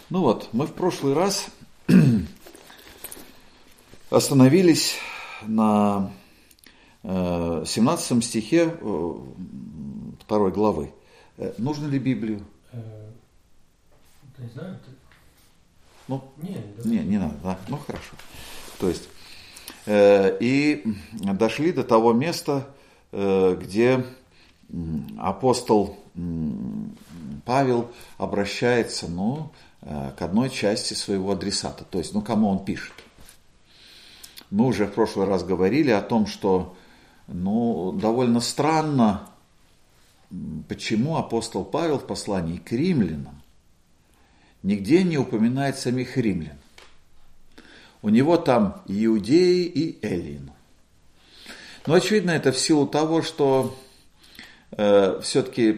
Ну вот, мы в прошлый раз остановились на 17 стихе 2 главы. Нужно ли Библию? Не знаю. Ну, не надо, да? Ну, хорошо. То есть, и дошли до того места, где апостол Павел обращается, к одной части своего адресата, то есть, кому он пишет. Мы уже в прошлый раз говорили о том, что, довольно странно, почему апостол Павел в послании к римлянам нигде не упоминает самих римлян. У него там иудеи и эллины. Но, очевидно, это в силу того, что все-таки,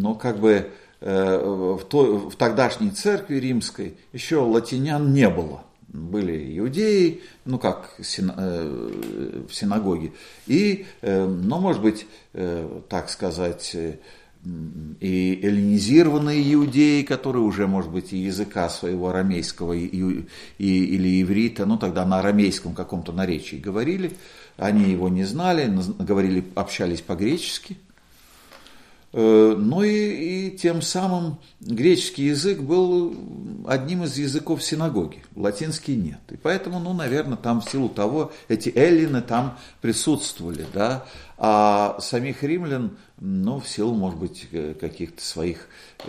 в тогдашней церкви римской еще латинян не было. Были иудеи, в синагоге, и, может быть, так сказать, и эллинизированные иудеи, которые уже, может быть, и языка своего арамейского или иврита, тогда на арамейском каком-то наречии говорили, они его не знали, общались по-гречески. И тем самым греческий язык был одним из языков синагоги, латинский нет. И поэтому, наверное, там в силу того, эти эллины там присутствовали, да, а самих римлян, в силу, может быть, каких-то своих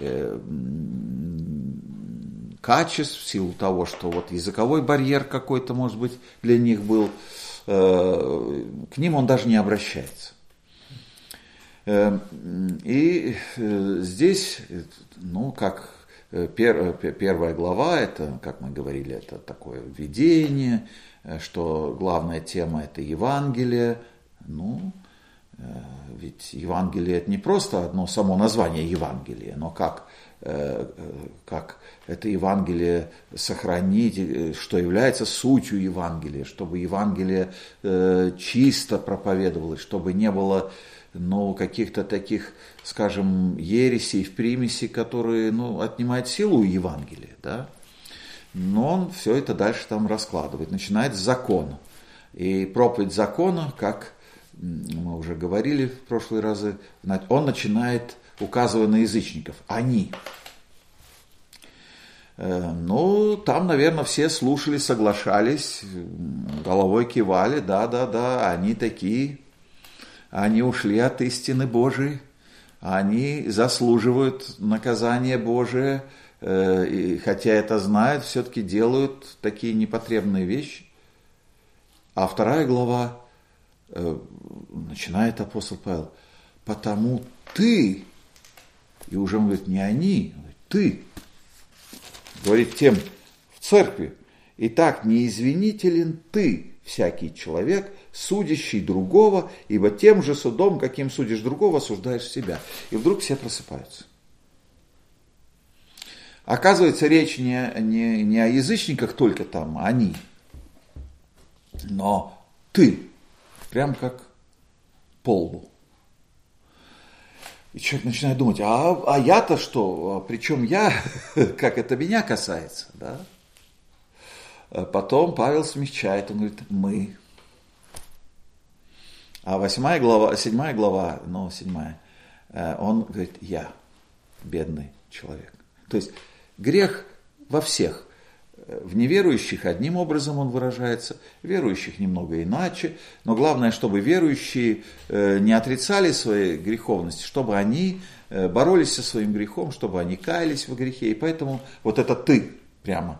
качеств, в силу того, что языковой барьер какой-то, может быть, для них был, к ним он даже не обращается. И здесь, как первая глава, это, как мы говорили, это такое введение, что главная тема это Евангелие. Ведь Евангелие это не просто одно само название Евангелия, но как это Евангелие сохранить, что является сутью Евангелия, чтобы Евангелие чисто проповедовалось, чтобы не было каких-то таких, скажем, ересей в примеси, которые, отнимают силу у Евангелия, да. Но он все это дальше там раскладывает, начинает с закона. И проповедь закона, как мы уже говорили в прошлые разы, он начинает, указывая на язычников, они. Там, наверное, все слушали, соглашались, головой кивали, да, они такие. Они ушли от истины Божией, они заслуживают наказания Божие, и хотя это знают, все-таки делают такие непотребные вещи. А 2 глава начинает апостол Павел, потому ты, и уже он говорит, не они, он говорит, ты, говорит тем в церкви, итак, неизвинителен ты, всякий человек, судящий другого, ибо тем же судом, каким судишь другого, осуждаешь себя. И вдруг все просыпаются. Оказывается, речь не о язычниках только там, а они. Но ты, прям как по лбу. И человек начинает думать, а я-то что? Причем я, как это меня касается, да? Потом Павел смягчает, он говорит, мы. А 7 глава, он говорит, я, бедный человек. То есть грех во всех. В неверующих одним образом он выражается, верующих немного иначе, но главное, чтобы верующие не отрицали своей греховности, чтобы они боролись со своим грехом, чтобы они каялись в грехе. И поэтому вот это ты прямо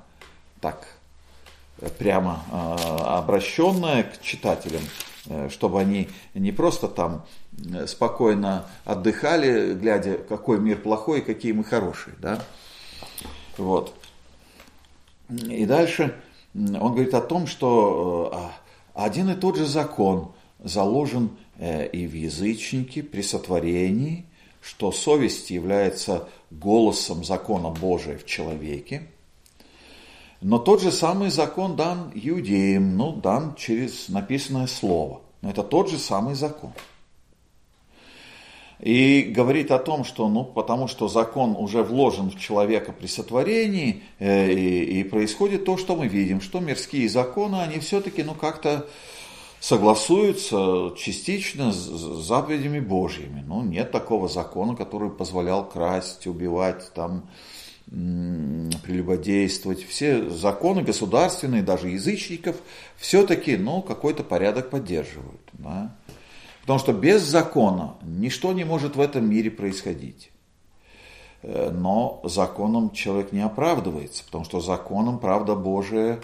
обращенная к читателям, чтобы они не просто там спокойно отдыхали, глядя, какой мир плохой и какие мы хорошие, да? Вот. И дальше он говорит о том, что один и тот же закон заложен и в язычнике при сотворении, что совесть является голосом закона Божия в человеке. Но тот же самый закон дан иудеям, дан через написанное слово. Но это тот же самый закон. И говорит о том, что, потому что закон уже вложен в человека при сотворении, и происходит то, что мы видим, что мирские законы, они все-таки, как-то согласуются частично с заповедями Божьими. Нет такого закона, который позволял красть, убивать, прелюбодействовать. Все законы государственные, даже язычников, все-таки, какой-то порядок поддерживают. Да? Потому что без закона ничто не может в этом мире происходить. Но законом человек не оправдывается, потому что законом правда Божия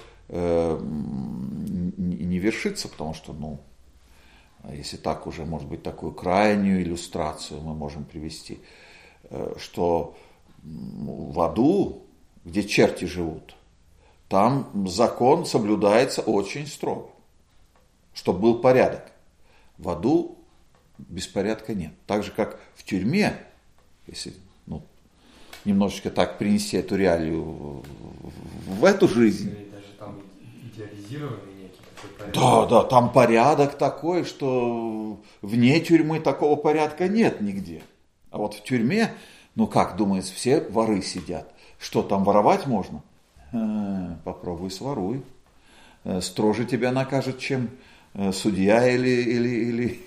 не вершится, потому что, если так уже, может быть, такую крайнюю иллюстрацию мы можем привести, что в аду, где черти живут, там закон соблюдается очень строго, чтобы был порядок. В аду беспорядка нет. Так же, как в тюрьме, если немножечко так принести эту реалию в эту жизнь. Даже там идеализированный некий такой порядок. Да, там порядок такой, что вне тюрьмы такого порядка нет нигде. А вот в тюрьме, как думается, все воры сидят. Что там, воровать можно? Попробуй своруй. Строже тебя накажет, чем судья или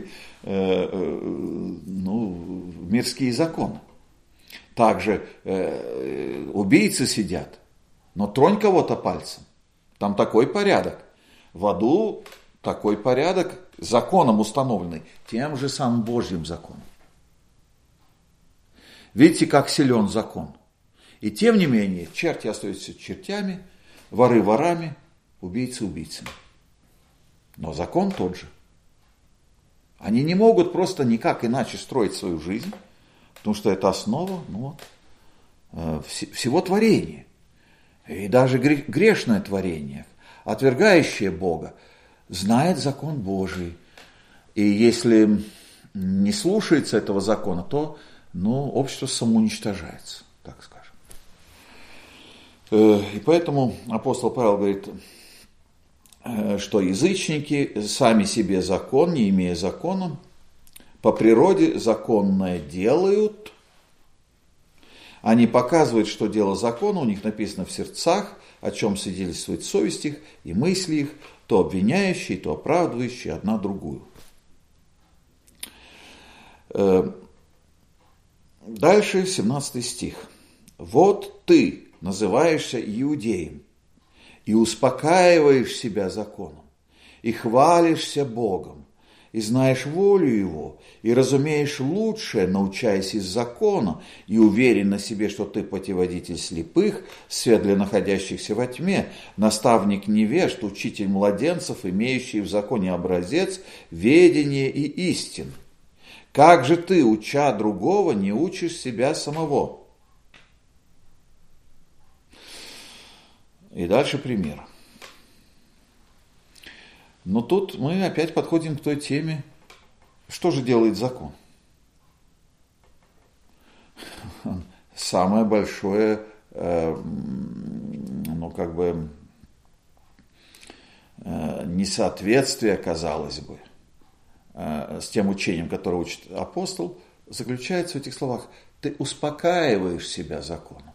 мирские законы. Также убийцы сидят, но тронь кого-то пальцем. Там такой порядок. В аду такой порядок законом установленный, тем же самым Божьим законом. Видите, как силен закон. И тем не менее, черти остаются чертями, воры ворами, убийцы убийцами. Но закон тот же. Они не могут просто никак иначе строить свою жизнь, потому что это основа всего творения. И даже грешное творение, отвергающее Бога, знает закон Божий. И если не слушается этого закона, то общество самоуничтожается, так скажем. И поэтому апостол Павел говорит, что язычники сами себе закон, не имея закона, по природе законное делают. Они показывают, что дело закона у них написано в сердцах, о чем свидетельствует совесть их и мысли их, то обвиняющие, то оправдывающие одна другую. Дальше 17 стих. «Вот ты называешься иудеем, и успокаиваешь себя законом, и хвалишься Богом, и знаешь волю Его, и разумеешь лучшее, научаясь из закона, и уверен на себе, что ты путеводитель слепых, свет для находящихся во тьме, наставник невежд, учитель младенцев, имеющий в законе образец ведения и истин. Как же ты, уча другого, не учишь себя самого?» И дальше пример. Но тут мы опять подходим к той теме, что же делает закон. Самое большое, несоответствие, казалось бы, с тем учением, которое учит апостол, заключается в этих словах. Ты успокаиваешь себя законом.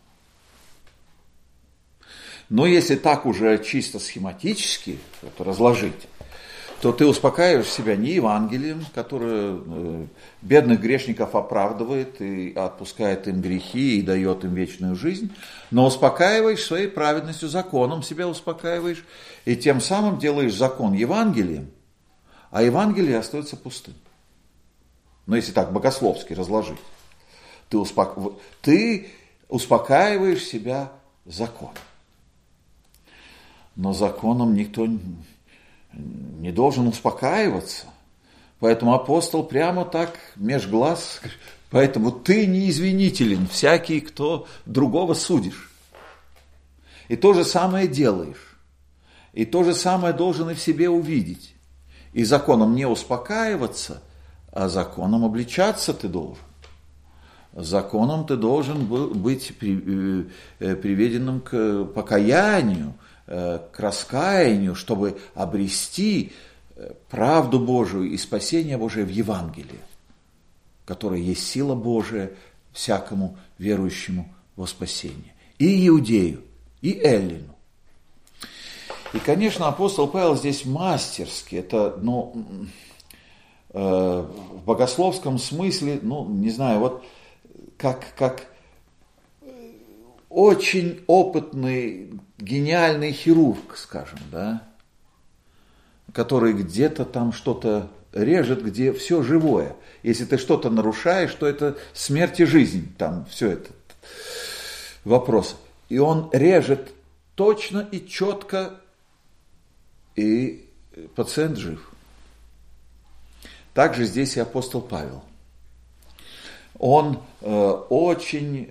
Но если так уже чисто схематически это разложить, то ты успокаиваешь себя не Евангелием, которое бедных грешников оправдывает и отпускает им грехи и дает им вечную жизнь, но успокаиваешь своей праведностью, законом себя успокаиваешь, и тем самым делаешь закон Евангелием, а Евангелие остается пустым. Но если так богословски разложить, ты успокаиваешь себя законом. Но законом никто не должен успокаиваться. Поэтому апостол прямо так меж глаз, поэтому ты неизвинителен, всякий, кто другого судишь. И то же самое делаешь. И то же самое должен и в себе увидеть. И законом не успокаиваться, а законом обличаться ты должен. Законом ты должен быть приведенным к покаянию, к раскаянию, чтобы обрести правду Божию и спасение Божие в Евангелии. которой есть сила Божия всякому верующему во спасение. И иудею, и эллину. И, конечно, апостол Павел здесь мастерски, это, в богословском смысле, не знаю, вот как очень опытный, гениальный хирург, скажем, да, который где-то там что-то режет, где все живое. Если ты что-то нарушаешь, то это смерть и жизнь, там все это вопрос. И он режет точно и четко, и пациент жив. Также здесь и апостол Павел. Он очень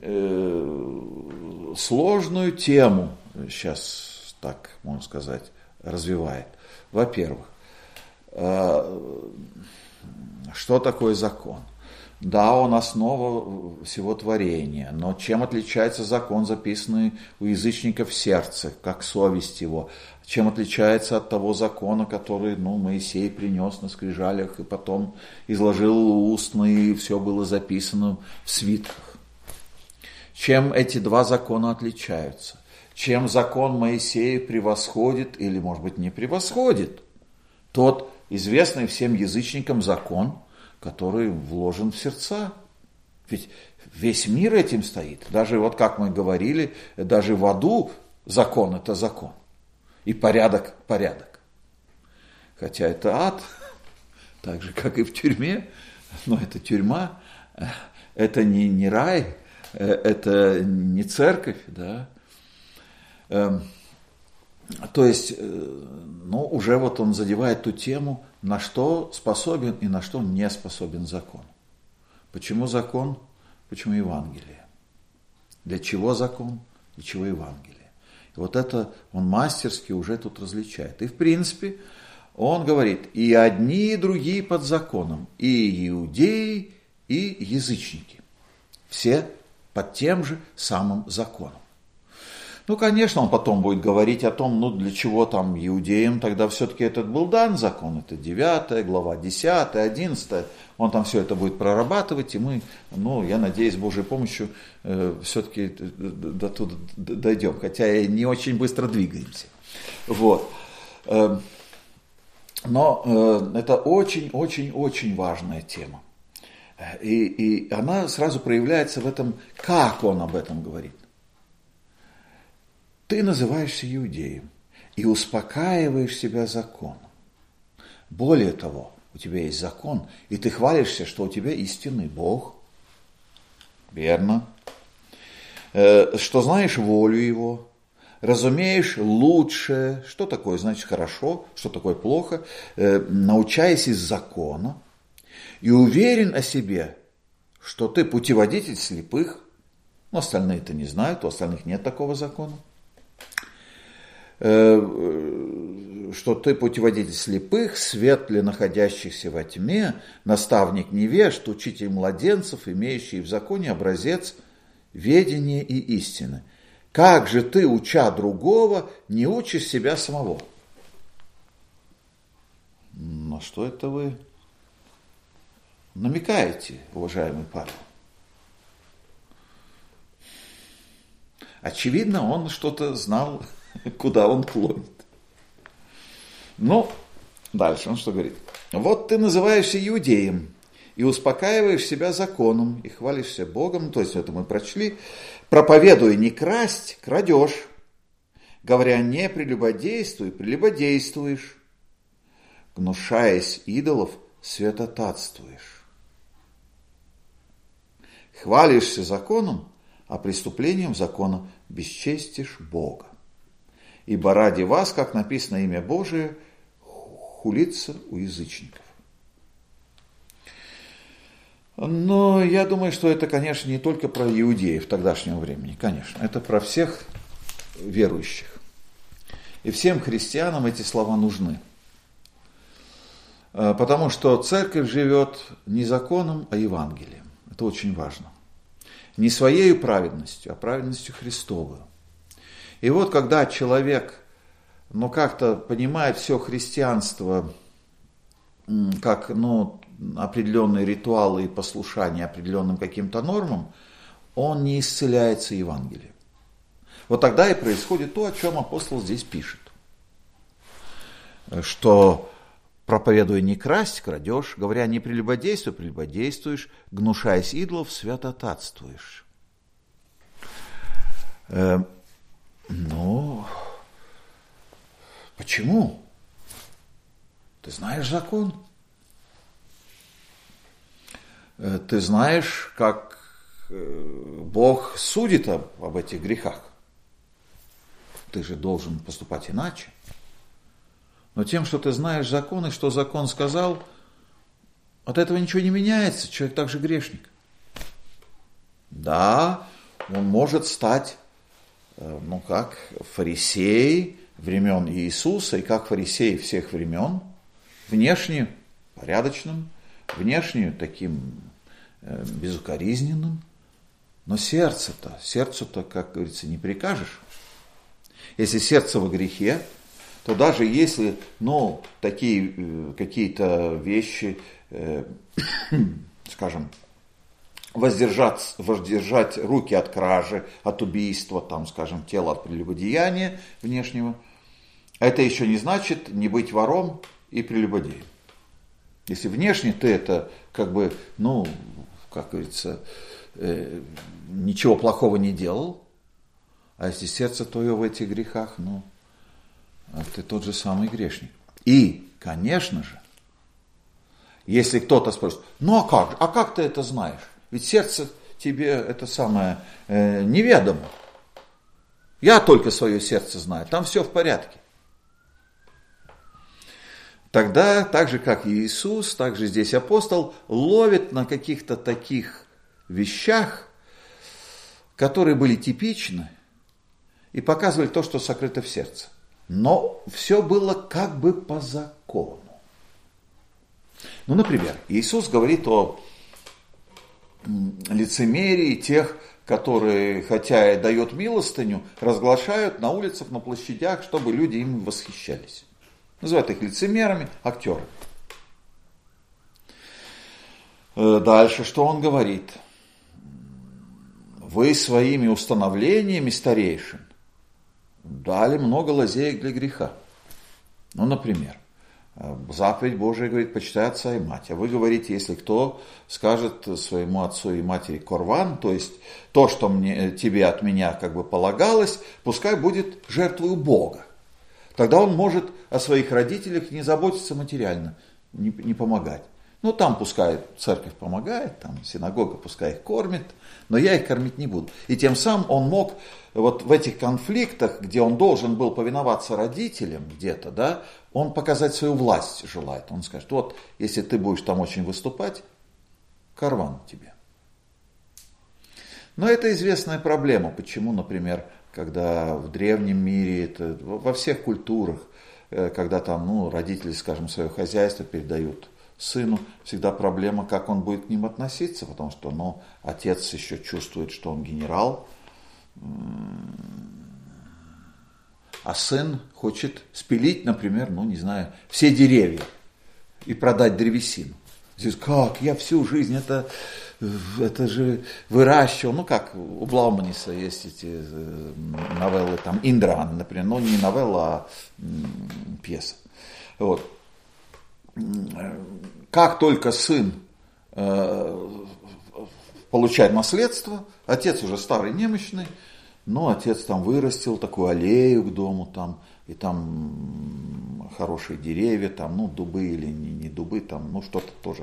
сложную тему, сейчас так можно сказать, развивает. Во-первых, что такое закон? Да, он основа всего творения, но чем отличается закон, записанный у язычников в сердце, как совесть его? Чем отличается от того закона, который Моисей принес на скрижалях и потом изложил устно, и все было записано в свитках? Чем эти два закона отличаются? Чем закон Моисея превосходит или, может быть, не превосходит тот известный всем язычникам закон, который вложен в сердца? Ведь весь мир этим стоит. Даже вот как мы говорили, даже в аду закон – это закон. И порядок – порядок. Хотя это ад, так же, как и в тюрьме. Но это тюрьма, это не рай, это не церковь, да. То есть, уже вот он задевает ту тему, на что способен и на что не способен закон. Почему закон? Почему Евангелие? Для чего закон? Для чего Евангелие? И вот это он мастерски уже тут различает. И в принципе он говорит, и одни, и другие под законом, и иудеи, и язычники. Все под тем же самым законом. Конечно, он потом будет говорить о том, для чего там иудеям тогда все-таки этот был дан закон. Это 9 глава, 10, 11. Он там все это будет прорабатывать, и мы, я надеюсь, с Божьей помощью все-таки до туда дойдем. Хотя и не очень быстро двигаемся. Вот. Но это очень-очень-очень важная тема. И она сразу проявляется в этом, как он об этом говорит. Ты называешься иудеем и успокаиваешь себя законом. Более того, у тебя есть закон, и ты хвалишься, что у тебя истинный Бог. Верно. Что знаешь волю Его, разумеешь лучшее, что такое значит хорошо, что такое плохо, научаясь из закона, и уверен о себе, что ты путеводитель слепых, но остальные-то не знают, у остальных нет такого закона. Что ты путеводитель слепых, светле находящихся во тьме, наставник невежд, учитель младенцев, имеющий в законе образец ведения и истины. Как же ты, уча другого, не учишь себя самого? На что это вы намекаете, уважаемый Павел? Очевидно, он что-то знал, куда он клонит. Дальше он что говорит? Вот ты называешься иудеем и успокаиваешь себя законом и хвалишься Богом, то есть это мы прочли, проповедуя не красть, крадешь, говоря не прелюбодействуй, прелюбодействуешь, гнушаясь идолов, святотатствуешь. Хвалишься законом, а преступлением закона бесчестишь Бога. Ибо ради вас, как написано, имя Божие хулится у язычников. Но я думаю, что это, конечно, не только про иудеев тогдашнего времени, конечно. Это про всех верующих. И всем христианам эти слова нужны. Потому что церковь живет не законом, а Евангелием. Это очень важно. Не своей праведностью, а праведностью Христовой. И вот когда человек, как-то понимает все христианство как, определенные ритуалы и послушание определенным каким-то нормам, он не исцеляется Евангелием. Вот тогда и происходит то, о чем апостол здесь пишет. Что, проповедуя не красть, крадешь, говоря не прелюбодействуй, прелюбодействуешь, гнушаясь идолов, святотатствуешь. Почему? Ты знаешь закон? Ты знаешь, как Бог судит об этих грехах. Ты же должен поступать иначе. Но тем, что ты знаешь закон и что закон сказал, от этого ничего не меняется. Человек также грешник. Да, он может стать, как фарисей времен Иисуса и как фарисей всех времен, внешне порядочным, внешне таким безукоризненным, но сердцу-то, как говорится, не прикажешь. Если сердце во грехе, то даже если, такие какие-то вещи, скажем, воздержать руки от кражи, от убийства, тело от прелюбодеяния внешнего, это еще не значит не быть вором и прелюбодеем. Если внешне ты это, как говорится, ничего плохого не делал, а если сердце твое в этих грехах, ты тот же самый грешник. И, конечно же, если кто-то спросит, а как ты это знаешь? Ведь сердце тебе это самое неведомо. Я только свое сердце знаю, там все в порядке. Тогда, так же как и Иисус, так же здесь апостол ловит на каких-то таких вещах, которые были типичны и показывали то, что сокрыто в сердце. Но все было как бы по закону. Например, Иисус говорит о лицемерии тех, которые, хотя и дают милостыню, разглашают на улицах, на площадях, чтобы люди им восхищались. Называют их лицемерами, актерами. Дальше, что он говорит? Вы своими установлениями старейшин дали много лазеек для греха. Например, заповедь Божия говорит, почитай отца и мать. А вы говорите, если кто скажет своему отцу и матери корван, то есть то, что тебе от меня полагалось, пускай будет жертвою Бога. Тогда он может о своих родителях не заботиться материально, не помогать. Там пускай церковь помогает, там синагога пускай их кормит, но я их кормить не буду. И тем самым он мог в этих конфликтах, где он должен был повиноваться родителям где-то, он показать свою власть желает. Он скажет, если ты будешь там очень выступать, карван тебе. Но это известная проблема, почему, например, когда в древнем мире, во всех культурах, когда там, родители, скажем, свое хозяйство передают сыну, всегда проблема, как он будет к ним относиться, потому что, отец еще чувствует, что он генерал, а сын хочет спилить, например, все деревья и продать древесину. Здесь, как, я всю жизнь это же выращивал, как у Блауманиса есть эти новеллы, там, Индран, например, не новелла, а пьеса. Как только сын получает наследство, отец уже старый, немощный, но отец там вырастил такую аллею к дому, и там хорошие деревья, там, дубы или не дубы, там, что-то тоже,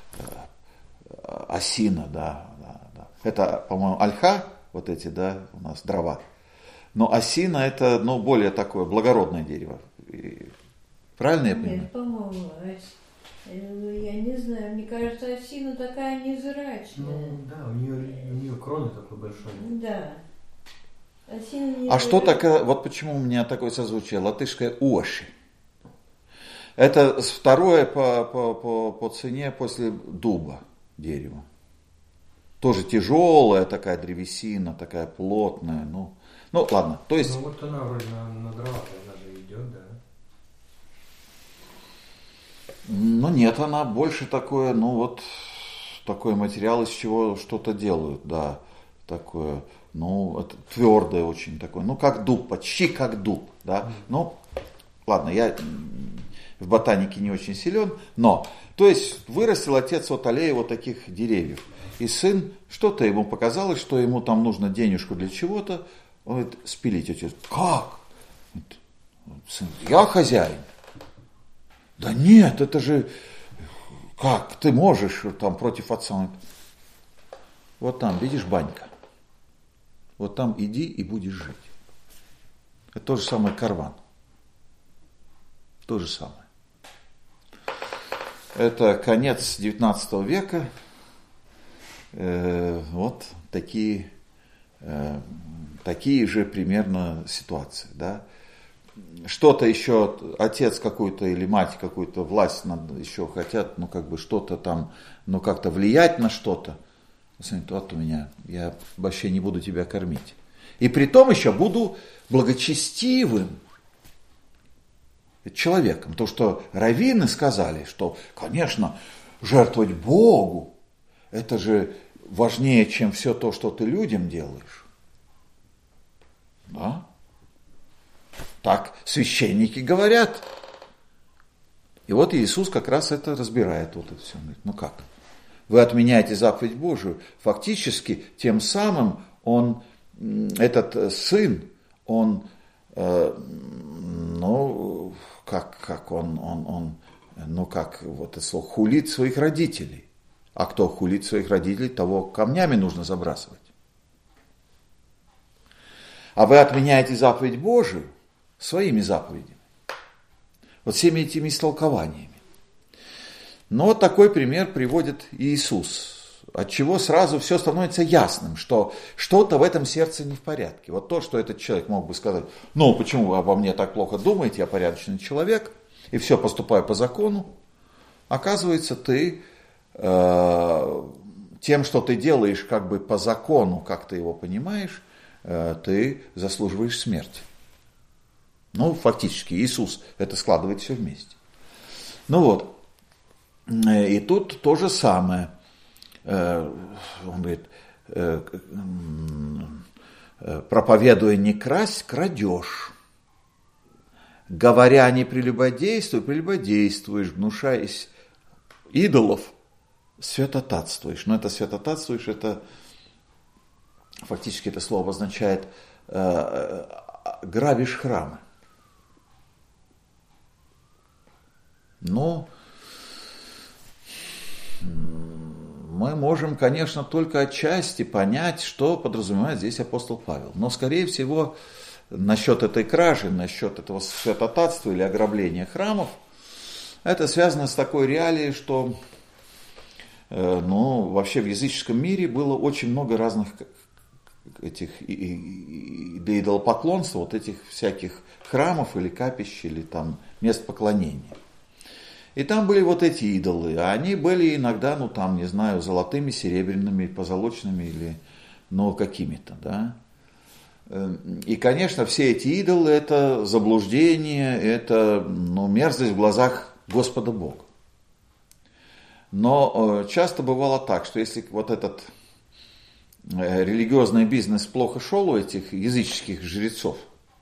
осина, да. Это, по-моему, ольха, эти, у нас дрова. Но осина это, более такое благородное дерево. Правильно я понимаю? Нет, по-моему, я не знаю, мне кажется, осина такая невзрачная. Да, у нее крона такой большой. Да. А что такое, почему у меня такое созвучие, латышское оши? Это второе по цене после дуба дерево. Тоже тяжелая такая древесина, такая плотная, ладно, то есть... она вроде на дрова, она же идет, да? Ну нет, она больше такое, ну вот, такой материал, из чего что-то делают, да, такое, ну, это твердое очень такое, ну, как дуб, почти как дуб, да, ну, ладно, я в ботанике не очень силен, но, то есть, вырастил отец вот аллею вот таких деревьев, и сын, что-то ему показалось, что ему там нужно денежку для чего-то, он говорит, спилить, отец, как? Сын, я хозяин. Да нет, это же, как, ты можешь там против отца. Вот там, видишь, банька. Вот там иди и будешь жить. Это то же самое карван. То же самое. Это конец 19 века. Вот такие же примерно ситуации, да. Что-то еще, отец какой-то или мать какую-то, власть надо еще хотят, ну как бы что-то там, ну как-то влиять на что-то. Вот у меня, я вообще не буду тебя кормить. И при том еще буду благочестивым человеком. То, что раввины сказали, что, конечно, жертвовать Богу, это же важнее, чем все то, что ты людям делаешь. Да? Так священники говорят. И вот Иисус как раз это разбирает, вот это все. Он говорит, ну как? Вы отменяете заповедь Божию. Фактически, тем самым он, этот сын, он, ну, как он, ну, как вот это слово, хулит своих родителей. А кто хулит своих родителей, того камнями нужно забрасывать. А вы отменяете заповедь Божию своими заповедями. Вот всеми этими истолкованиями. Но вот такой пример приводит Иисус, от чего сразу все становится ясным, что что-то в этом сердце не в порядке. Вот то, что этот человек мог бы сказать, ну почему вы обо мне так плохо думаете, я порядочный человек, и все поступаю по закону. Оказывается, ты тем, что ты делаешь как бы по закону, как ты его понимаешь, ты заслуживаешь смерти. Ну, фактически, Иисус это складывает все вместе. Ну вот, и тут то же самое. Он говорит, проповедуя не красть, крадешь. Говоря не прелюбодействуй, прелюбодействуешь, внушаясь идолов, святотатствуешь. Но это святотатствуешь, это фактически это слово означает грабишь храмы. Но мы можем, конечно, только отчасти понять, что подразумевает здесь апостол Павел. Но, скорее всего, насчет этой кражи, насчет этого святотатства или ограбления храмов, это связано с такой реалией, что ну, вообще в языческом мире было очень много разных этих для идолопоклонства, вот этих всяких храмов или капищ, или там мест поклонения. И там были вот эти идолы, а они были иногда, ну там, не знаю, золотыми, серебряными, позолоченными или, ну, какими-то, да. И, конечно, все эти идолы – это заблуждение, это, ну, мерзость в глазах Господа Бога. Но часто бывало так, что если вот этот религиозный бизнес плохо шел у этих языческих жрецов,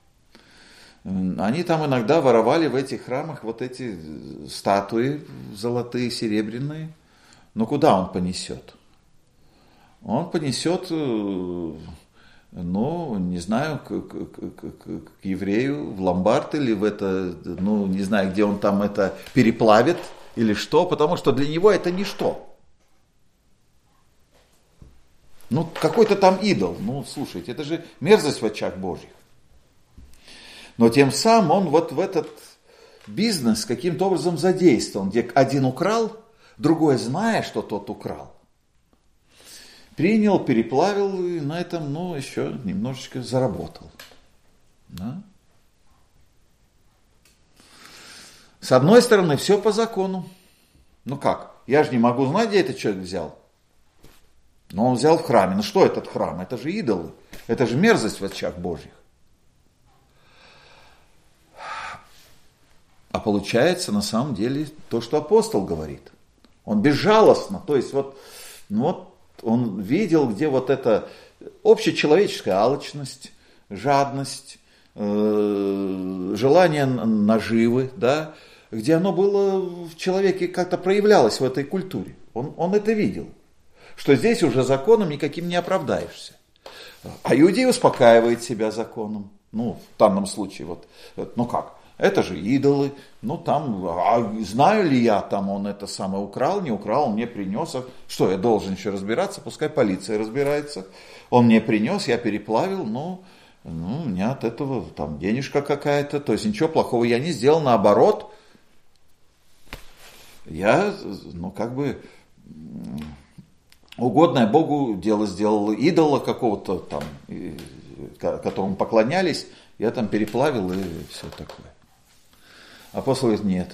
они там иногда воровали в этих храмах вот эти статуи золотые, серебряные. Но куда он понесет? Он понесет, ну, не знаю, к еврею в ломбард или в это, ну, не знаю, где он там это переплавит или что, потому что для него это ничто. Ну, какой-то там идол, ну, слушайте, это же мерзость в очах Божьих. Но тем самым он вот в этот бизнес каким-то образом задействован, где один украл, другой, зная, что тот украл, принял, переплавил и на этом, ну, еще немножечко заработал. Да? С одной стороны, все по закону. Ну как? Я же не могу знать, где этот человек взял. Но он взял в храме. Ну что этот храм? Это же идолы. Это же мерзость в очах Божьих. А А получается на самом деле то, что апостол говорит. Он безжалостно, то есть вот он видел, где вот эта общечеловеческая алчность, жадность, желание наживы, да, где оно было в человеке, как-то проявлялось в этой культуре. Он это видел, что здесь уже законом никаким не оправдаешься. А иудей успокаивает себя законом. В данном случае, как? Это же идолы, знаю ли я, он это самое украл, не украл, он мне принес. Что, я должен еще разбираться, пускай полиция разбирается. Он мне принес, я переплавил, у меня от этого денежка какая-то, то есть ничего плохого я не сделал, наоборот. Я, угодное Богу дело сделал, идола какого-то которому поклонялись, я переплавил и все такое. Апостол говорит, нет,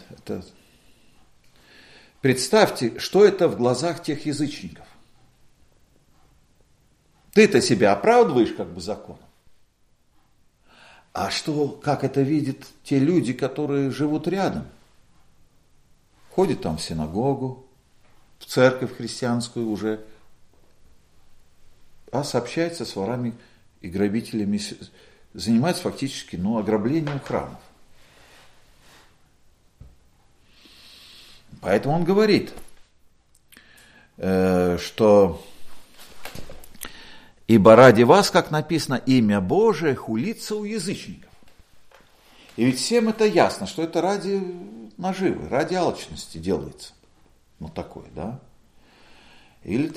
представьте, что это в глазах тех язычников. Ты-то себя оправдываешь законом. А как это видят те люди, которые живут рядом? Ходят в синагогу, в церковь христианскую уже, а сообщается с ворами и грабителями, занимается фактически ограблением храмов. Поэтому он говорит, что ибо ради вас, как написано, имя Божие хулится у язычников. И ведь всем это ясно, что это ради наживы, ради алчности делается. Такое, да. Или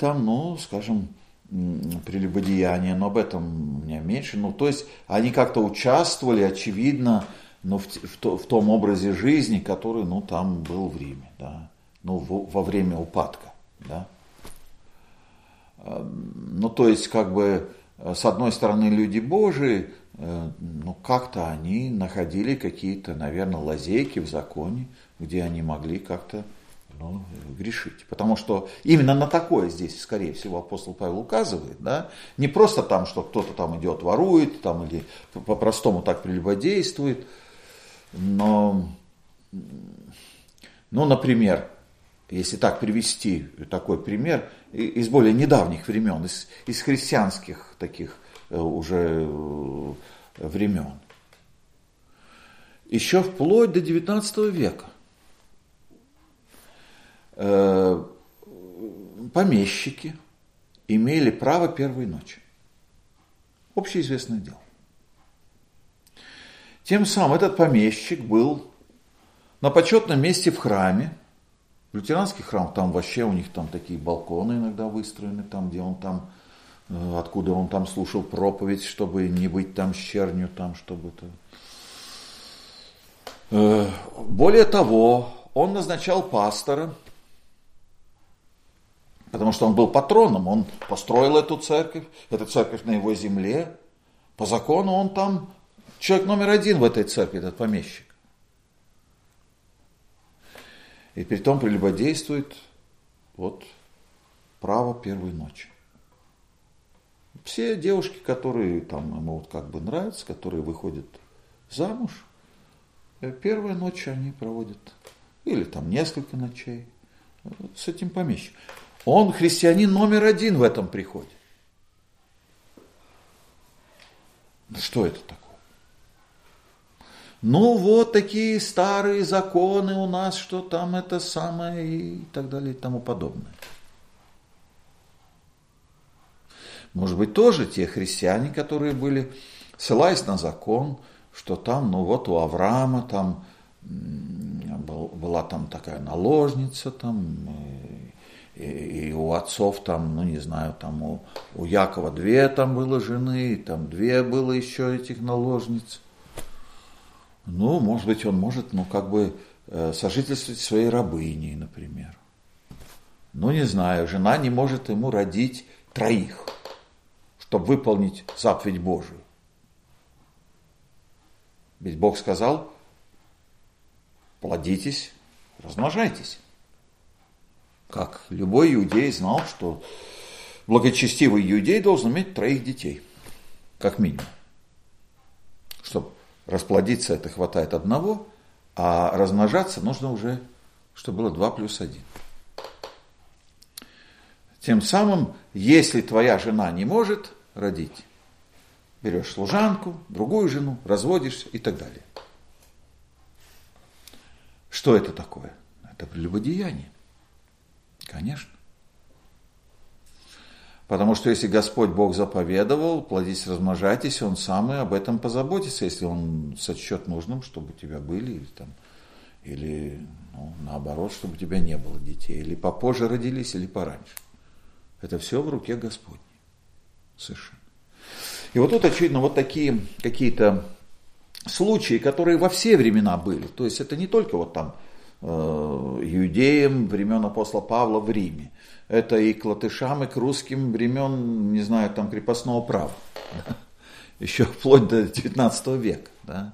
прелюбодеяние, но об этом у меня меньше. То есть они как-то участвовали, очевидно, в том образе жизни, который, там был в Риме, да. Во время упадка, да. То есть, с одной стороны, люди Божии, как-то они находили какие-то, наверное, лазейки в законе, где они могли как-то грешить. Потому что именно на такое здесь, скорее всего, апостол Павел указывает, да, не просто что кто-то идет, ворует, или по-простому так прелюбодействует, но, например, если так привести такой пример, из более недавних времен, из христианских таких уже времен, еще вплоть до 19 века помещики имели право первой ночи. Общеизвестное дело. Тем самым этот помещик был на почетном месте в храме. В лютеранских храмах там вообще у них такие балконы иногда выстроены, где он откуда он слушал проповедь, чтобы не быть с чернью, чтобы это. Более того, он назначал пастора, потому что он был патроном, он построил эту церковь на его земле. По закону он человек номер один в этой церкви, этот помещик. И притом прелюбодействует право первой ночи. Все девушки, которые ему нравятся, которые выходят замуж, первую ночь они проводят, или несколько ночей, с этим помещиком. Он христианин номер один в этом приходе. Что это такое? Такие старые законы у нас, что это самое и так далее и тому подобное. Может быть, тоже те христиане, которые были, ссылаясь на закон, что у Авраама была такая наложница, и у отцов у Якова 2 было жены, 2 было еще этих наложниц. Может быть, он может, сожительствовать со своей рабыней, например. Не знаю, жена не может ему родить 3, чтобы выполнить заповедь Божию. Ведь Бог сказал, плодитесь, размножайтесь. Как любой иудей знал, что благочестивый иудей должен иметь 3 детей, как минимум. Чтобы расплодиться, это хватает 1, А размножаться нужно уже, чтобы было 2 + 1. Тем самым, если твоя жена не может родить, берешь служанку, другую жену, разводишься и так далее. Что это такое? Это прелюбодеяние. Конечно. Потому что если Господь Бог заповедовал, плодитесь, размножайтесь, Он сам и об этом позаботится, если Он сочтет нужным, чтобы у тебя были, или наоборот, чтобы у тебя не было детей, или попозже родились, или пораньше. Это все в руке Господней. Совершенно. И вот тут, очевидно, вот такие какие-то случаи, которые во все времена были. То есть это не только вот там иудеям времен апостола Павла в Риме. Это и к латышам, и к русским времен, не знаю, там крепостного права. Еще вплоть до 19 века. Да?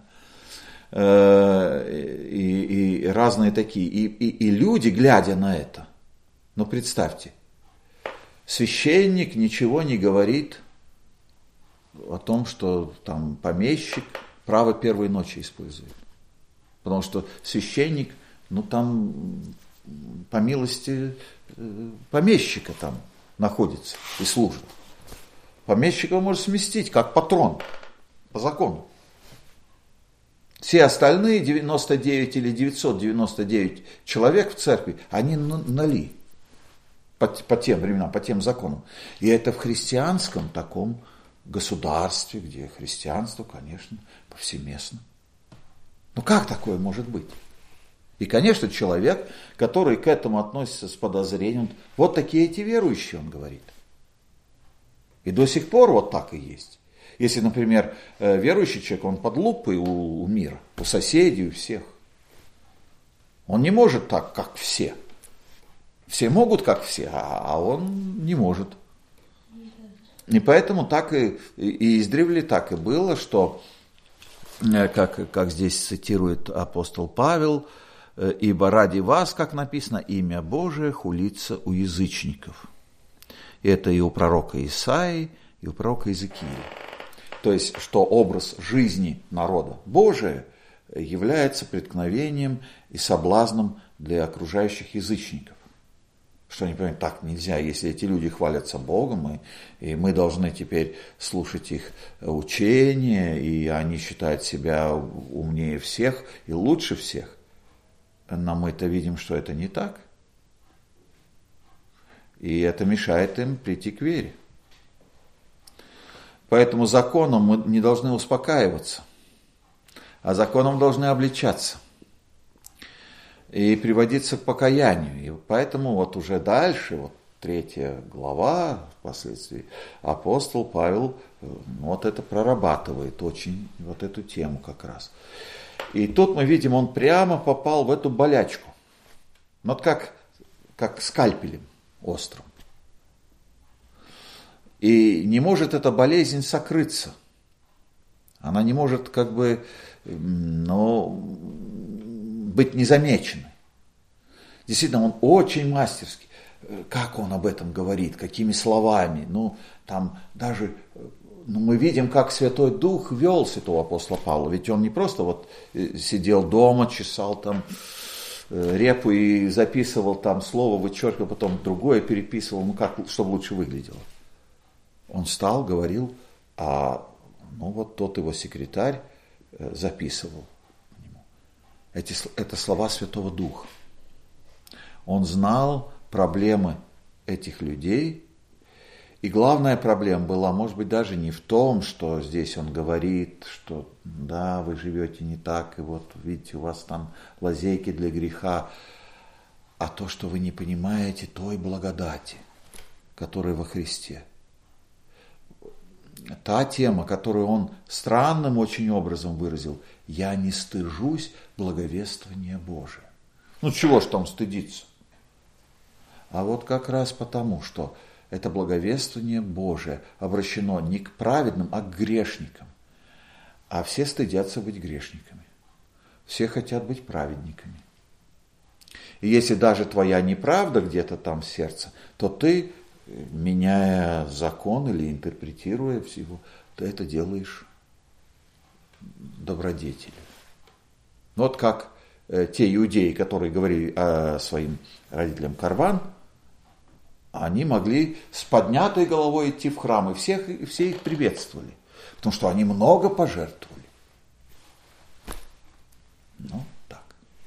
И разные такие. И люди, глядя на это, представьте, священник ничего не говорит о том, что там помещик право первой ночи использует. Потому что священник, там по милости помещика там находится и служит. Помещика может сместить, как патрон, по закону. Все остальные 99 или 999 человек в церкви, они нали по тем временам, по тем законам. И это в христианском таком государстве, где христианство, конечно, повсеместно. Как такое может быть? И, конечно, человек, который к этому относится с подозрением, вот такие эти верующие, он говорит. И до сих пор вот так и есть. Если, например, верующий человек, он под лупой у мира, у соседей, у всех. Он не может так, как все. Все могут, как все, а он не может. И поэтому так и издревле так и было, что, как здесь цитирует апостол Павел, ибо ради вас, как написано, имя Божие хулится у язычников. И это и у пророка Исаии, и у пророка Иезекииля. То есть, что образ жизни народа Божия является преткновением и соблазном для окружающих язычников. Что они понимают, так нельзя, если эти люди хвалятся Богом, и мы должны теперь слушать их учения, и они считают себя умнее всех и лучше всех. Но мы-то видим, что это не так. И это мешает им прийти к вере. Поэтому законом мы не должны успокаиваться, а законом должны обличаться и приводиться к покаянию. И поэтому вот уже дальше, 3 глава, впоследствии апостол Павел это прорабатывает очень эту тему как раз. И тут мы видим, он прямо попал в эту болячку. Как скальпелем острым. И не может эта болезнь сокрыться. Она не может быть незамеченной. Действительно, он очень мастерски. Как он об этом говорит, какими словами. Там даже... мы видим, как Святой Дух вел святого апостола Павла. Ведь он не просто сидел дома, чесал там репу и записывал там слово, вычеркивал, потом другое переписывал, чтобы лучше выглядело. Он встал, говорил, а тот его секретарь записывал. Это слова Святого Духа. Он знал проблемы этих людей. И главная проблема была, может быть, даже не в том, что здесь он говорит, что да, вы живете не так, и видите, у вас там лазейки для греха, а то, что вы не понимаете той благодати, которая во Христе. Та тема, которую он странным очень образом выразил, я не стыжусь благовествования Божия. Чего ж там стыдиться? А как раз потому, что это благовествование Божие обращено не к праведным, а к грешникам. А все стыдятся быть грешниками. Все хотят быть праведниками. И если даже твоя неправда где-то там в сердце, то ты, меняя закон или интерпретируя всего, ты это делаешь добродетелью. Как те иудеи, которые говорили своим родителям «Карван», они могли с поднятой головой идти в храм, и все их приветствовали, потому что они много пожертвовали. Ну, так.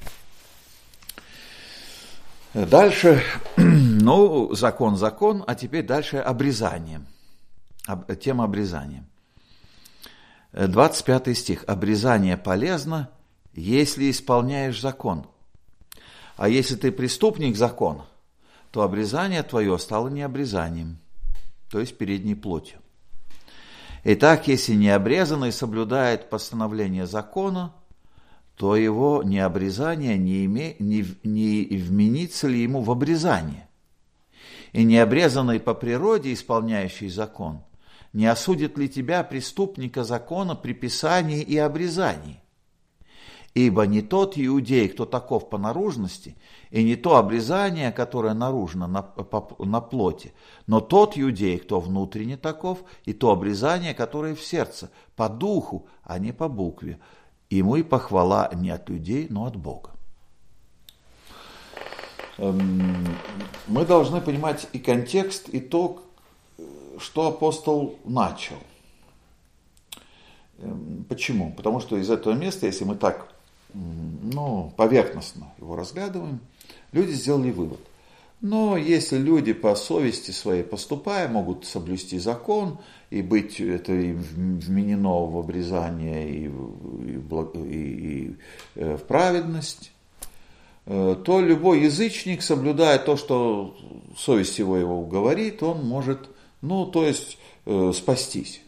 Дальше, закон, а теперь дальше обрезание. Тема обрезания. 25 стих. Обрезание полезно, если исполняешь закон. А если ты преступник закона, то обрезание твое стало необрезанием, то есть передней плотью. Итак, если необрезанный соблюдает постановление закона, то его необрезание не вменится ли ему в обрезание. И необрезанный по природе, исполняющий закон, не осудит ли тебя, преступника закона, при писании и обрезании? Ибо не тот иудей, кто таков по наружности, и не то обрезание, которое наружно на плоти, но тот иудей, кто внутренне таков, и то обрезание, которое в сердце, по духу, а не по букве. Ему и похвала не от людей, но от Бога. Мы должны понимать и контекст, и то, что апостол начал. Почему? Потому что из этого места, если мы так поверхностно его разглядываем, люди сделали вывод. Но если люди по совести своей поступая, могут соблюсти закон и быть это им вменено в обрезание и в праведность, то любой язычник, соблюдая то, что совесть его говорит, он может, спастись.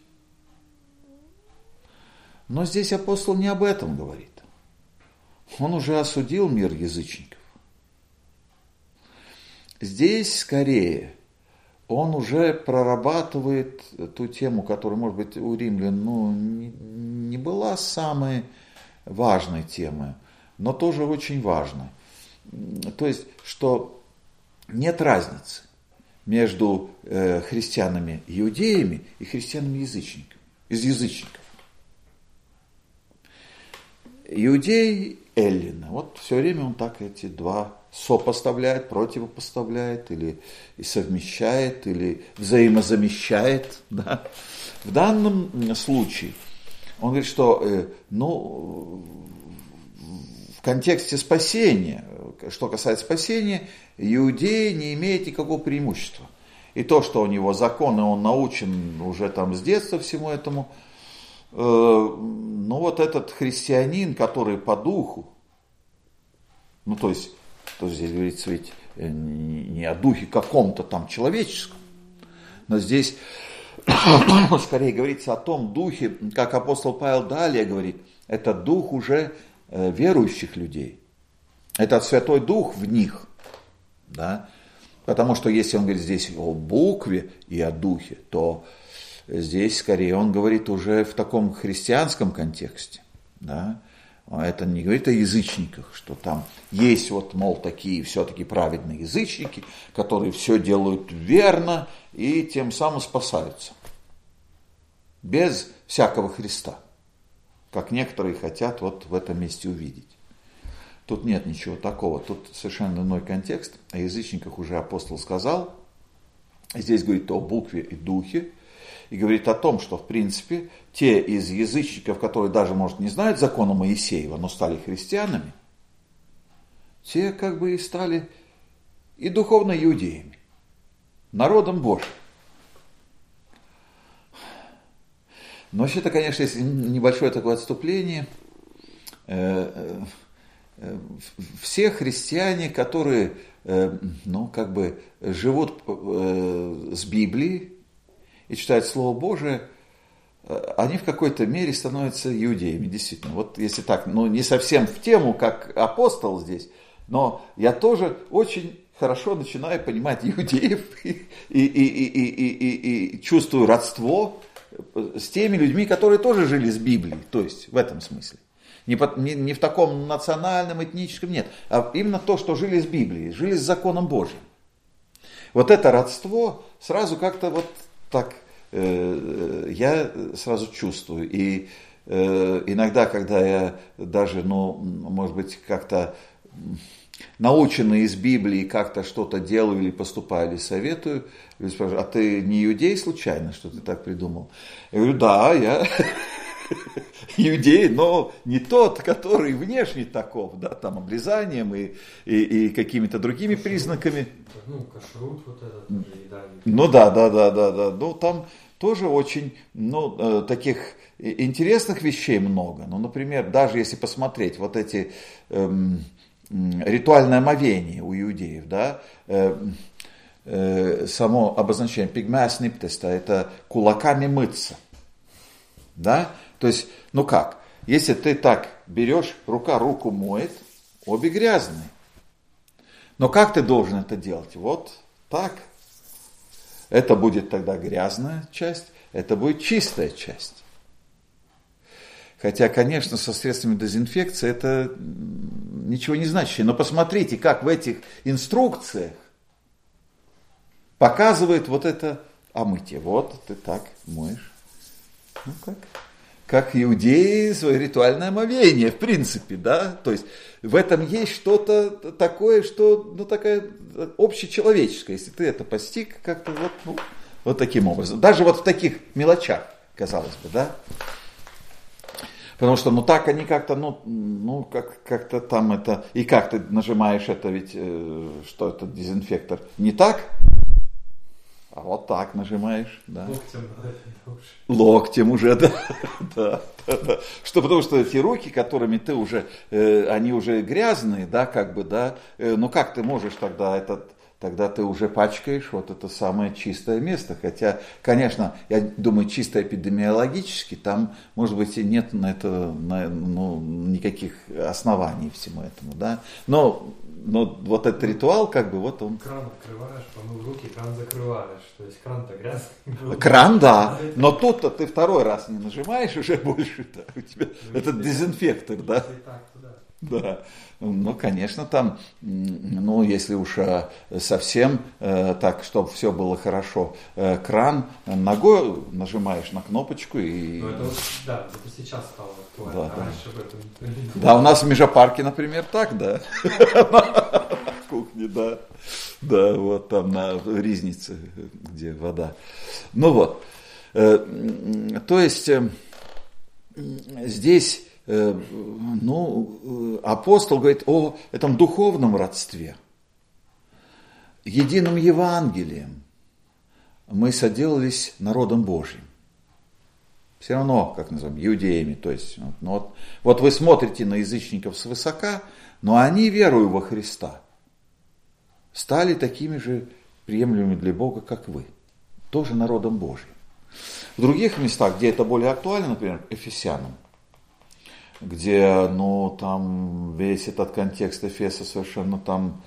Но здесь апостол не об этом говорит. Он уже осудил мир язычников. Здесь, скорее, он уже прорабатывает ту тему, которая, может быть, у римлян не была самой важной темой, но тоже очень важной. То есть, что нет разницы между христианами-иудеями и христианами-язычниками, из язычников. Иудеи, эллины. Вот все время он так эти два сопоставляет, противопоставляет, или совмещает, или взаимозамещает. Да. В данном случае он говорит, что в контексте спасения, что касается спасения, иудей не имеет никакого преимущества. И то, что у него закон, и он научен уже там с детства всему этому, этот христианин, который по духу, то есть здесь говорится ведь не о духе каком-то там человеческом, но здесь скорее говорится о том духе, как апостол Павел далее говорит, это дух уже верующих людей. Это Святой Дух в них, да? Потому что если он говорит здесь о букве и о духе, то здесь скорее он говорит уже в таком христианском контексте, да? Это не говорит о язычниках, что там есть такие все-таки праведные язычники, которые все делают верно и тем самым спасаются. Без всякого Христа, как некоторые хотят в этом месте увидеть. Тут нет ничего такого, тут совершенно иной контекст. О язычниках уже апостол сказал. Здесь говорит о букве и духе. И говорит о том, что, в принципе, те из язычников, которые даже, может, не знают закона Моисеева, но стали христианами, те как бы и стали и духовно иудеями, народом Божьим. Но вообще-то, конечно, если небольшое такое отступление, все христиане, которые, живут с Библией, и читают Слово Божие, они в какой-то мере становятся иудеями, действительно. Вот если так, не совсем в тему, как апостол здесь, но я тоже очень хорошо начинаю понимать иудеев и чувствую родство с теми людьми, которые тоже жили с Библией, то есть в этом смысле. Не в таком национальном, этническом, нет, а именно то, что жили с Библией, жили с законом Божьим. Вот это родство сразу как-то так я сразу чувствую. И иногда, когда я даже, может быть, как-то наученный из Библии как-то что-то делаю или поступаю, или советую, люди спрашивают: а ты не иудей случайно, что ты так придумал? Я говорю: да, я иудей, но не тот, который внешне таков, да, там обрезанием и какими-то другими признаками. Кашрут вот этот тоже еда. Да. Там тоже очень, таких интересных вещей много. Например, даже если посмотреть вот эти ритуальное омовение у иудеев, да, само обозначение пигмеас ниптеста, это кулаками мыться, да, то есть, как, если ты так берешь, рука руку моет, обе грязные, но как ты должен это делать? Вот так. Это будет тогда грязная часть, это будет чистая часть. Хотя, конечно, со средствами дезинфекции это ничего не значит. Но посмотрите, как в этих инструкциях показывает вот это омытие. Вот ты так моешь. Как иудеи свое ритуальное омовение, в принципе, да. То есть в этом есть что-то такое, что, такая общечеловеческая. Если ты это постиг как-то вот таким образом. Даже вот в таких мелочах, казалось бы, да. Потому что, так они как-то, как-то там это... И как ты нажимаешь это, ведь, что это, дезинфектор? Не так, а вот так нажимаешь, да. Локтем уже, да. Что, потому что эти руки, которыми ты уже, они уже грязные, да, как бы, да. Как ты можешь тогда ты уже пачкаешь вот это самое чистое место. Хотя, конечно, я думаю, чисто эпидемиологически там, может быть, и нет на это никаких оснований всему этому, да. Но вот этот ритуал, как бы, вот он... Кран открываешь, помыл руки, кран закрываешь. То есть кран-то грязный. Кран, да. Но тут-то ты второй раз не нажимаешь уже больше, да. У тебя этот дезинфектор, да. Да, конечно, там, если уж совсем так, чтобы все было хорошо, кран ногой нажимаешь на кнопочку и... это сейчас стало актуально, раньше об этом никто не думал. Да, у нас в Межапарке, например, так, да, в кухне, да, вот там на Ризнице, где вода. То есть здесь... апостол говорит о этом духовном родстве, единым Евангелием мы соделались народом Божьим. Все равно, как называем, иудеями. То есть, вот вы смотрите на язычников свысока, но они, веруя во Христа, стали такими же приемлемыми для Бога, как вы. Тоже народом Божьим. В других местах, где это более актуально, например, Ефесянам, где, там весь этот контекст Эфеса совершенно там,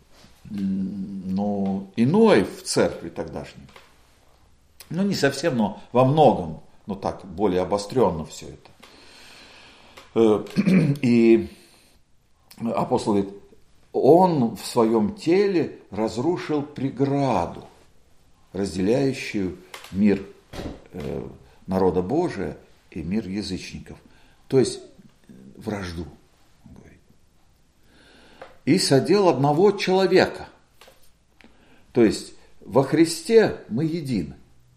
иной в церкви тогдашней. Не совсем, но во многом, так, более обостренно все это. И апостол говорит, он в своем теле разрушил преграду, разделяющую мир народа Божия и мир язычников. То есть вражду, он говорит. И содел одного человека. То есть во Христе мы едины.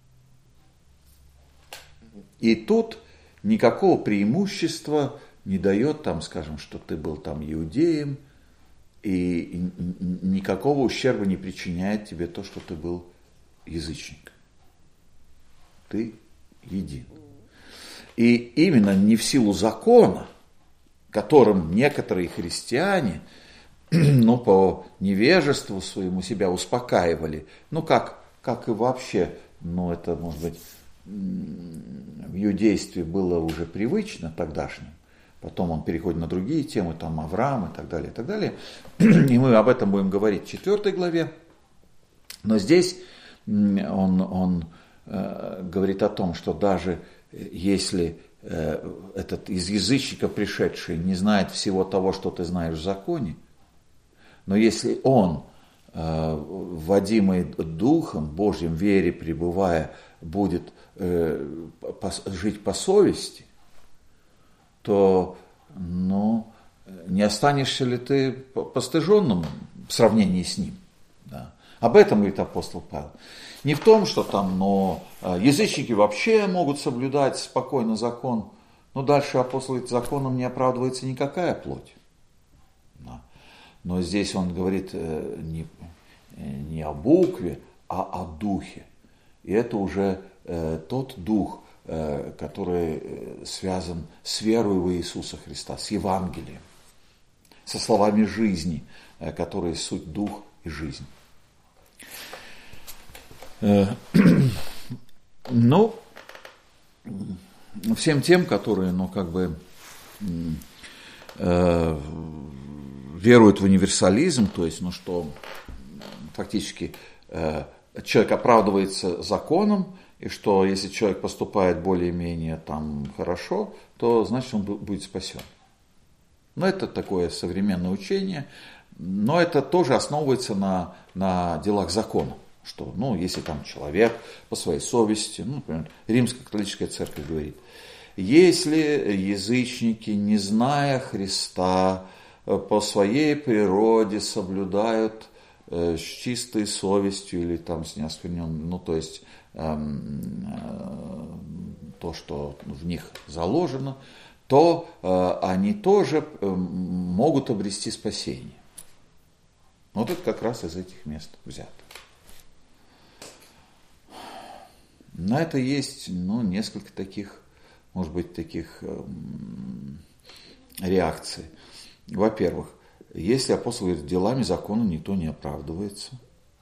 И тут никакого преимущества не дает, скажем, что ты был иудеем, и никакого ущерба не причиняет тебе то, что ты был язычник. Ты един. И именно не в силу закона, которым некоторые христиане, по невежеству своему себя успокаивали, как и вообще, это, может быть, в иудействе было уже привычно тогдашним, потом он переходит на другие темы, Авраам и так далее, и мы об этом будем говорить в 4 главе, но здесь он говорит о том, что даже если этот из язычников пришедший не знает всего того, что ты знаешь в законе, но если он, вводимый Духом Божьим, вере пребывая, будет жить по совести, то, не останешься ли ты постыженным в сравнении с ним? Да. Об этом говорит апостол Павел. Не в том, что там, язычники вообще могут соблюдать спокойно закон, но дальше апостол говорит, законом не оправдывается никакая плоть. Да. Но здесь он говорит не о букве, а о духе. И это уже тот дух, который связан с верой в Иисуса Христа, с Евангелием, со словами жизни, которые суть дух и жизнь. Всем тем, которые, веруют в универсализм, то есть, что фактически человек оправдывается законом, и что если человек поступает более-менее хорошо, то значит он будет спасен. Это такое современное учение, но это тоже основывается на делах закона. Что, если человек по своей совести, например, Римская католическая церковь говорит, если язычники, не зная Христа, по своей природе соблюдают с чистой совестью или с неоскверненным, то есть то, что в них заложено, то они тоже могут обрести спасение. Это как раз из этих мест взято. На это есть, несколько таких, может быть, реакций. Во-первых, если апостол говорит, делами закона никто не оправдывается.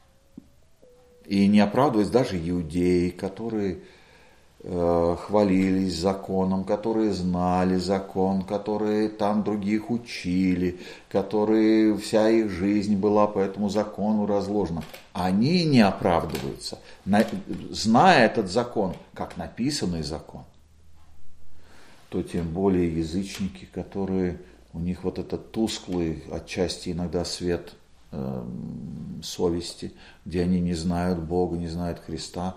И не оправдываются даже иудеи, которые хвалились законом, которые знали закон, которые там других учили, которые вся их жизнь была по этому закону разложена. Они не оправдываются, зная этот закон, как написанный закон. То тем более язычники, которые, у них этот тусклый, отчасти иногда свет совести, где они не знают Бога, не знают Христа,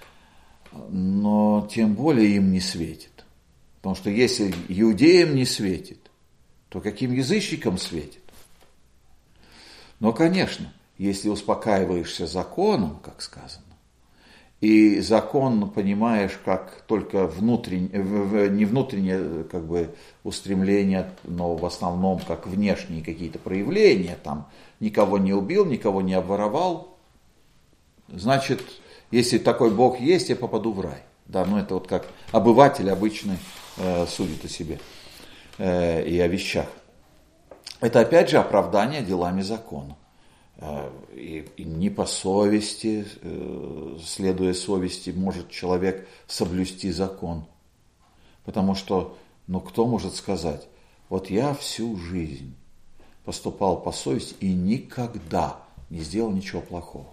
но тем более им не светит. Потому что если иудеям не светит, то каким язычникам светит? Но, конечно, если успокаиваешься законом, как сказано, и закон понимаешь как только не внутреннее устремление, но в основном как внешние какие-то проявления, никого не убил, никого не обворовал, значит, если такой Бог есть, я попаду в рай. Да, это как обыватель обычный судит о себе и о вещах. Это опять же оправдание делами закона. И не по совести, следуя совести, может человек соблюсти закон. Потому что, кто может сказать, я всю жизнь поступал по совести и никогда не сделал ничего плохого.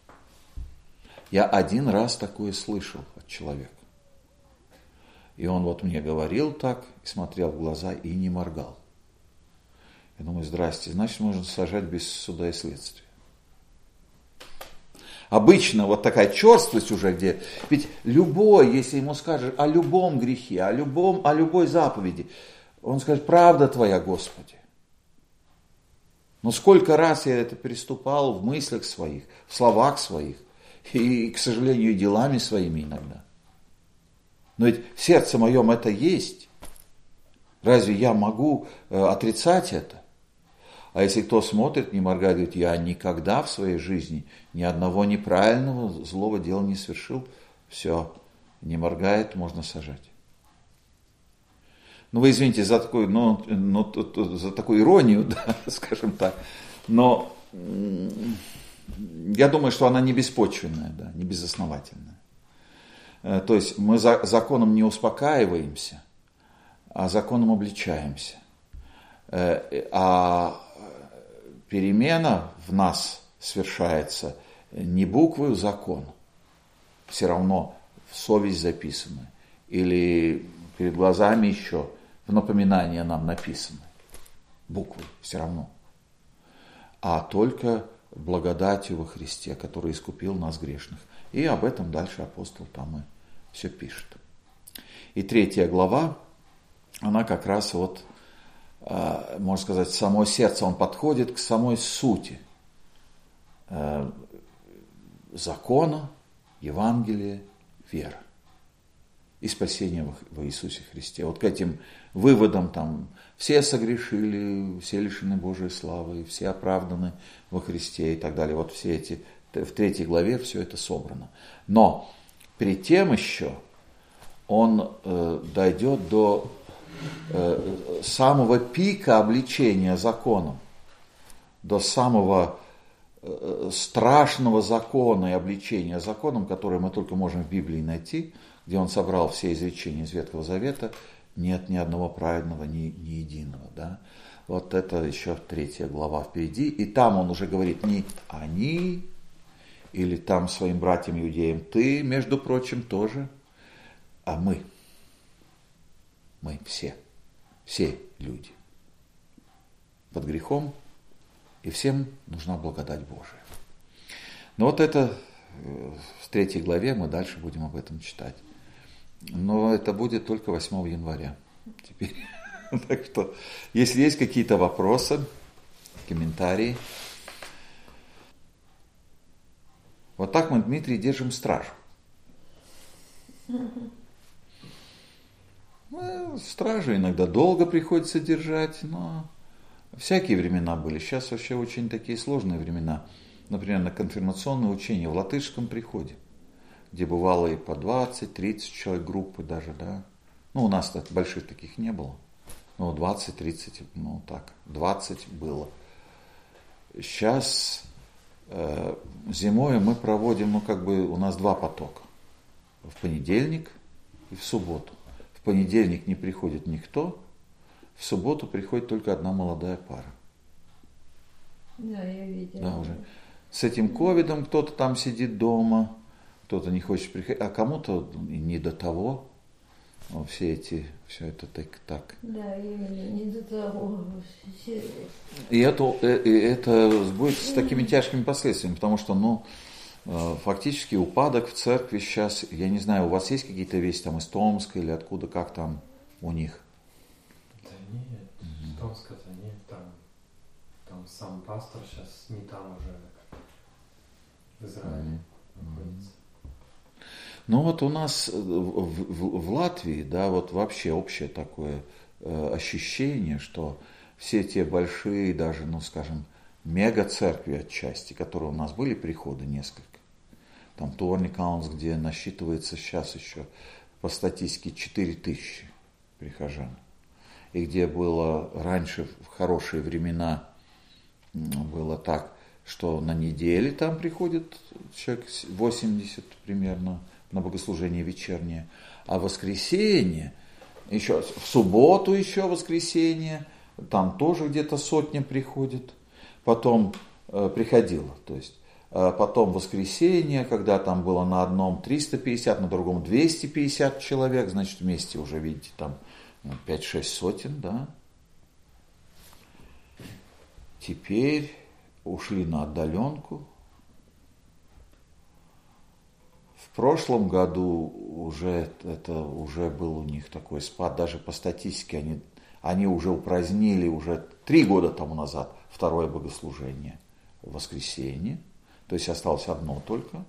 Я один раз такое слышал от человека. И он мне говорил так, смотрел в глаза и не моргал. Я думаю, здрасте, значит, можно сажать без суда и следствия. Обычно такая черствость уже, где... Ведь любой, если ему скажешь о любом грехе, о любой заповеди, он скажет, правда твоя, Господи. Но сколько раз я это переступал в мыслях своих, в словах своих, и, к сожалению, делами своими иногда. Но ведь в сердце моем это есть. Разве я могу отрицать это? А если кто смотрит, не моргает, говорит, я никогда в своей жизни ни одного неправильного, злого дела не совершил, все, не моргает, можно сажать. Вы извините за такую, за такую иронию, да, скажем так, но я думаю, что она не беспочвенная, да, не безосновательная. То есть мы законом не успокаиваемся, а законом обличаемся. А перемена в нас совершается не буквой закона, все равно в совесть записаны, или перед глазами еще в напоминание нам написаны, буквы все равно, а только благодатью во Христе, который искупил нас грешных. И об этом дальше апостол там и все пишет. И 3 глава она как раз вот, можно сказать, само сердце, он подходит к самой сути закона, Евангелия, веры и спасения во Иисусе Христе. Вот к этим выводам там все согрешили, все лишены Божьей славы, все оправданы во Христе и так далее. Вот все эти, в 3 главе все это собрано. Но перед тем еще он дойдет до самого пика обличения законом, до самого страшного закона и обличения законом, который мы только можем в Библии найти, где он собрал все изречения из Ветхого Завета, нет ни одного праведного, ни единого. Да? Вот это еще 3 глава впереди. И там он уже говорит не они, или там своим братьям иудеям ты, между прочим, тоже, а мы. Мы все люди под грехом, и всем нужна благодать Божия. Но вот это в 3 главе мы дальше будем об этом читать. Но это будет только 8 января теперь. Так что, если есть какие-то вопросы, комментарии. Вот так мы, Дмитрий, держим стражу. Стражу иногда долго приходится держать, но всякие времена были. Сейчас вообще очень такие сложные времена. Например, на конфирмационное учение в латышском приходе, где бывало и по 20-30 человек группы даже, да. Ну, у нас больших таких не было. Ну, 20-30, 20 было. Сейчас зимой мы проводим, у нас 2 потока. В понедельник и в субботу. В понедельник не приходит никто, в субботу приходит только одна молодая пара. Да, я видела. Да, уже. С этим ковидом кто-то там сидит дома, кто-то не хочет приходить, а кому-то не до того. Все это так. Да, именно, не до того. И это будет с такими тяжкими последствиями, потому что, фактически упадок в церкви сейчас, я не знаю, у вас есть какие-то вести там из Томска или откуда, как там у них? Да нет, из Томска-то нет, там сам пастор сейчас не там уже, в Израиле находится. Ну вот у нас в Латвии, да, вот вообще общее такое ощущение, что все те большие, даже, мега-церкви отчасти, которые у нас были, приходы несколько. Там Торникаунс, где насчитывается сейчас еще по статистике 4000 прихожан. И где было раньше, в хорошие времена, было так, что на неделе там приходит человек 80 примерно на богослужение вечернее, а в воскресенье, еще в субботу еще воскресенье, там тоже где-то 100 приходит, потом приходило, то есть потом воскресенье, когда там было на одном 350, на другом 250 человек, значит вместе уже, видите, там 5-6 сотен, да. Теперь ушли на отдаленку. В прошлом году уже был у них такой спад, даже по статистике они уже упразднили уже 3 года тому назад второе богослужение в воскресенье, то есть осталось одно только.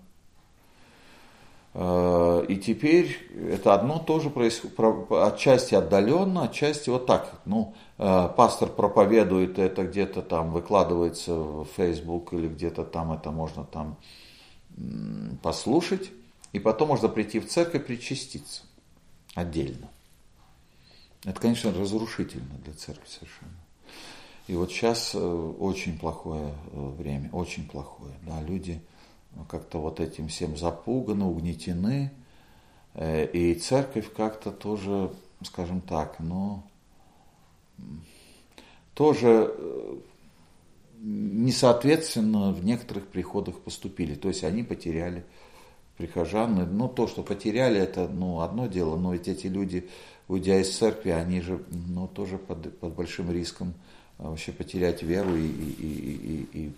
И теперь это одно тоже происходит, отчасти отдаленно, отчасти вот так. Пастор проповедует, это где-то там выкладывается в Facebook или где-то там это можно там послушать. И потом можно прийти в церковь и причаститься отдельно. Это, конечно, разрушительно для церкви совершенно. И вот сейчас очень плохое время, очень плохое. Да, люди как-то вот этим всем запуганы, угнетены. И церковь как-то тоже, скажем так, тоже несоответственно в некоторых приходах поступили. То есть они потеряли прихожан. То, что потеряли, это одно дело, но ведь эти люди, уйдя из церкви, они же тоже под большим риском вообще потерять веру и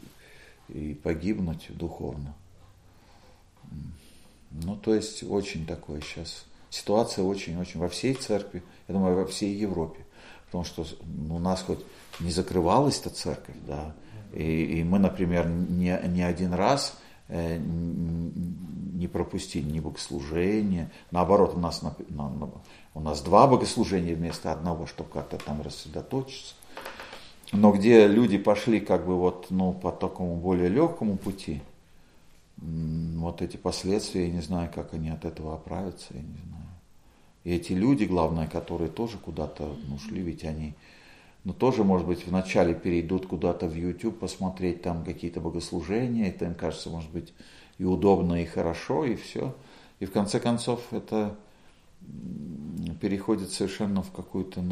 погибнуть духовно. То есть очень такое сейчас ситуация очень-очень во всей церкви, я думаю, во всей Европе. Потому что у нас хоть не закрывалась эта церковь, да, и мы, например, не один раз не пропустили ни богослужения. Наоборот, у нас 2 богослужения вместо одного, чтобы как-то там рассредоточиться. Но где люди пошли как бы вот, по такому более легкому пути, вот эти последствия, я не знаю, как они от этого оправятся, я не знаю. И эти люди, главное, которые тоже куда-то ушли, ведь они, тоже, может быть, вначале перейдут куда-то в YouTube посмотреть там какие-то богослужения, это им кажется, может быть, и удобно, и хорошо, и все. И в конце концов это переходит совершенно в какую-то,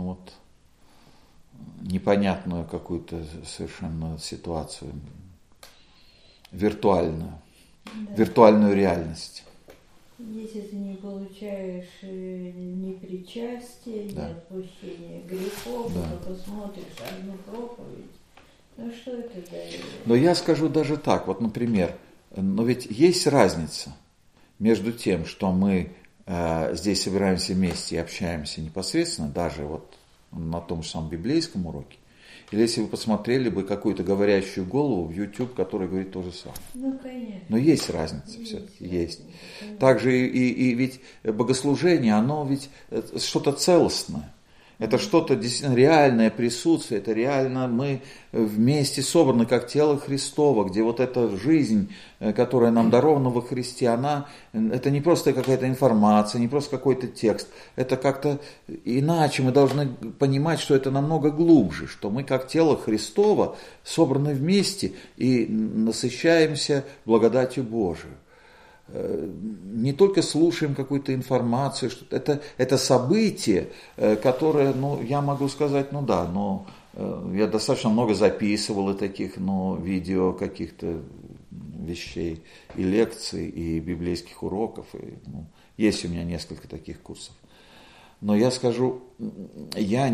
непонятную какую-то совершенно ситуацию, виртуальную реальность. Если ты не получаешь ни причастия, ни отпущения грехов, то посмотришь одну проповедь. Что это дает? Но я скажу даже так, вот, например, ведь есть разница между тем, что мы здесь собираемся вместе и общаемся непосредственно, даже вот на том же самом библейском уроке, или если вы посмотрели бы какую-то говорящую голову в YouTube, которая говорит то же самое. Конечно. Но есть разница все-таки, есть. Также и ведь богослужение, оно ведь что-то целостное. Это что-то действительно реальное присутствие, это реально мы вместе собраны как тело Христово, где вот эта жизнь, которая нам дарована во Христе, это не просто какая-то информация, не просто какой-то текст, это как-то иначе, мы должны понимать, что это намного глубже, что мы как тело Христово собраны вместе и насыщаемся благодатью Божией. Не только слушаем какую-то информацию, это событие, которое, я могу сказать, я достаточно много записывал и таких, видео каких-то вещей, и лекций, и библейских уроков, есть у меня несколько таких курсов. Но я скажу, я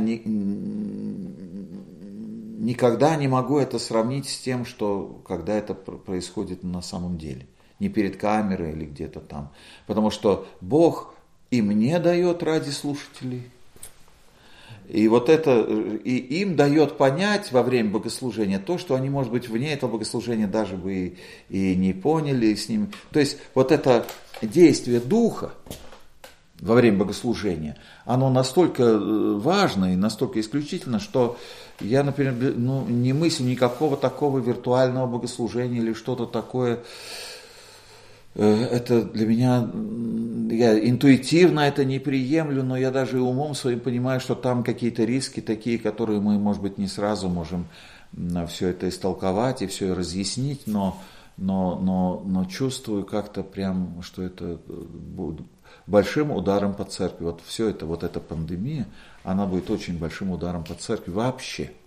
никогда не могу это сравнить с тем, что когда это происходит на самом деле. Не перед камерой или где-то там. Потому что Бог и мне дает ради слушателей. И вот это, и им дает понять во время богослужения то, что они, может быть, вне этого богослужения даже бы и не поняли с ним. То есть вот это действие Духа во время богослужения, оно настолько важно и настолько исключительно, что я, например, не мыслю никакого такого виртуального богослужения или что-то такое. Это для меня, я интуитивно это не приемлю, но я даже умом своим понимаю, что там какие-то риски такие, которые мы, может быть, не сразу можем все это истолковать и все разъяснить, но чувствую как-то прям, что это будет большим ударом по церкви. Вот все это, вот эта пандемия, она будет очень большим ударом по церкви вообще.